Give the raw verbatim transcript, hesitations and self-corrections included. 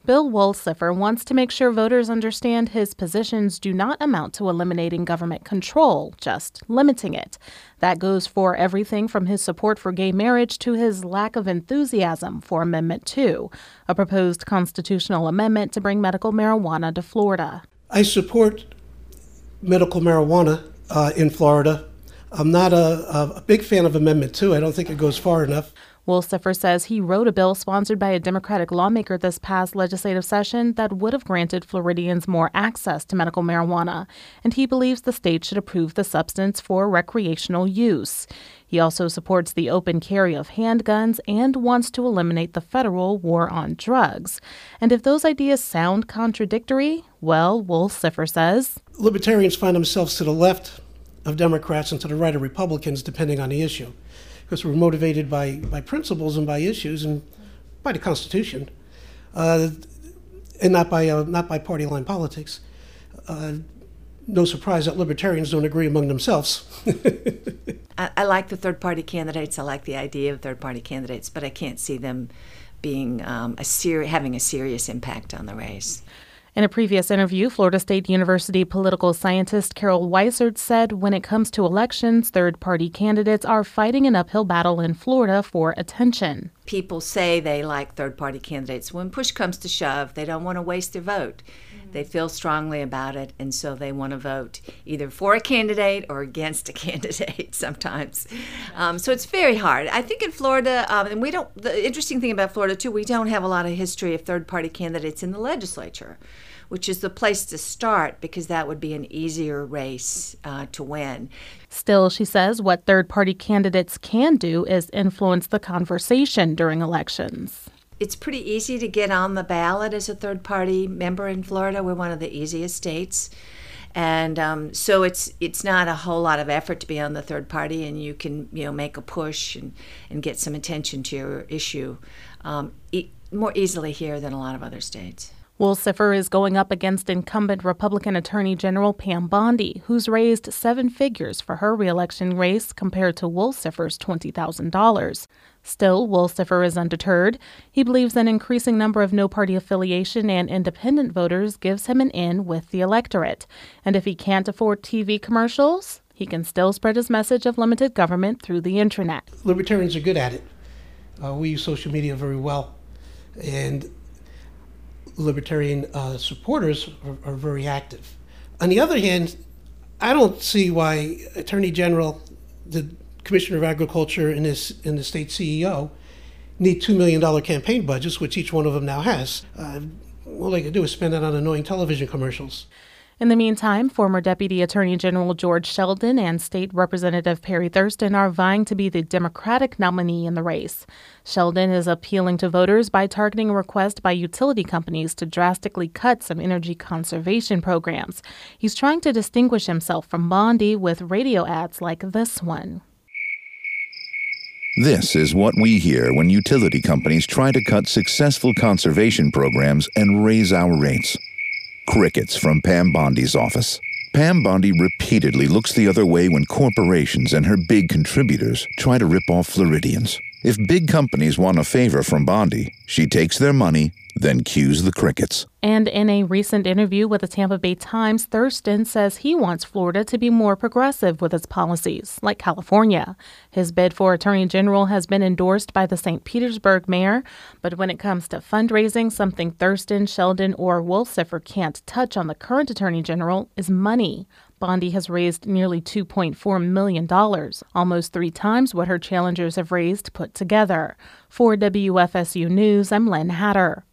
Bill Wohlsifer wants to make sure voters understand his positions do not amount to eliminating government control, just limiting it. That goes for everything from his support for gay marriage to his lack of enthusiasm for Amendment two, a proposed constitutional amendment to bring medical marijuana to Florida. I support medical marijuana uh, in Florida. I'm not a, a big fan of Amendment two. I don't think it goes far enough. Wohlsifer says he wrote a bill sponsored by a Democratic lawmaker this past legislative session that would have granted Floridians more access to medical marijuana, and he believes the state should approve the substance for recreational use. He also supports the open carry of handguns and wants to eliminate the federal war on drugs. And if those ideas sound contradictory, well, Wohlsifer says, libertarians find themselves to the left of Democrats and to the right of Republicans, depending on the issue, because we're motivated by, by principles and by issues and by the Constitution, uh, and not by uh, not by party line politics. Uh, no surprise that libertarians don't agree among themselves. I, I like the third-party candidates. I like the idea of third-party candidates, but I can't see them being um, a ser- having a serious impact on the race. In a previous interview, Florida State University political scientist Carol Weisert said when it comes to elections, third-party candidates are fighting an uphill battle in Florida for attention. People say they like third-party candidates. When push comes to shove, they don't want to waste their vote. Mm-hmm. They feel strongly about it, and so they want to vote either for a candidate or against a candidate sometimes. Um, so it's very hard. I think in Florida, um, and we don't, the interesting thing about Florida, too, we don't have a lot of history of third-party candidates in the legislature, which is the place to start because that would be an easier race uh, to win. Still, she says what third-party candidates can do is influence the conversation during elections. It's pretty easy to get on the ballot as a third-party member in Florida. We're one of the easiest states. And um, so it's it's not a whole lot of effort to be on the third party, and you can you know make a push and, and get some attention to your issue um, e- more easily here than a lot of other states. Wohlsifer is going up against incumbent Republican Attorney General Pam Bondi, who's raised seven figures for her reelection race compared to Wohlsifer's twenty thousand dollars. Still, Wohlsifer is undeterred. He believes an increasing number of no-party affiliation and independent voters gives him an in with the electorate. And if he can't afford T V commercials, he can still spread his message of limited government through the internet. Libertarians are good at it. Uh, we use social media very well, and libertarian uh, supporters are, are very active. On the other hand, I don't see why Attorney General, the Commissioner of Agriculture, and, his, and the state C E O need two million dollars campaign budgets, which each one of them now has. Uh, all they can do is spend it on annoying television commercials. In the meantime, former Deputy Attorney General George Sheldon and State Representative Perry Thurston are vying to be the Democratic nominee in the race. Sheldon is appealing to voters by targeting a request by utility companies to drastically cut some energy conservation programs. He's trying to distinguish himself from Bondi with radio ads like this one. This is what we hear when utility companies try to cut successful conservation programs and raise our rates. Crickets from Pam Bondi's office. Pam Bondi repeatedly looks the other way when corporations and her big contributors try to rip off Floridians. If big companies want a favor from Bondi, she takes their money, then cues the crickets. And in a recent interview with the Tampa Bay Times, Thurston says he wants Florida to be more progressive with its policies, like California. His bid for Attorney General has been endorsed by the Saint Petersburg mayor, but when it comes to fundraising, something Thurston, Sheldon, or Wohlsifer can't touch on the current Attorney General is money. Bondi has raised nearly two point four million dollars, almost three times what her challengers have raised put together. For W F S U News, I'm Len Hatter.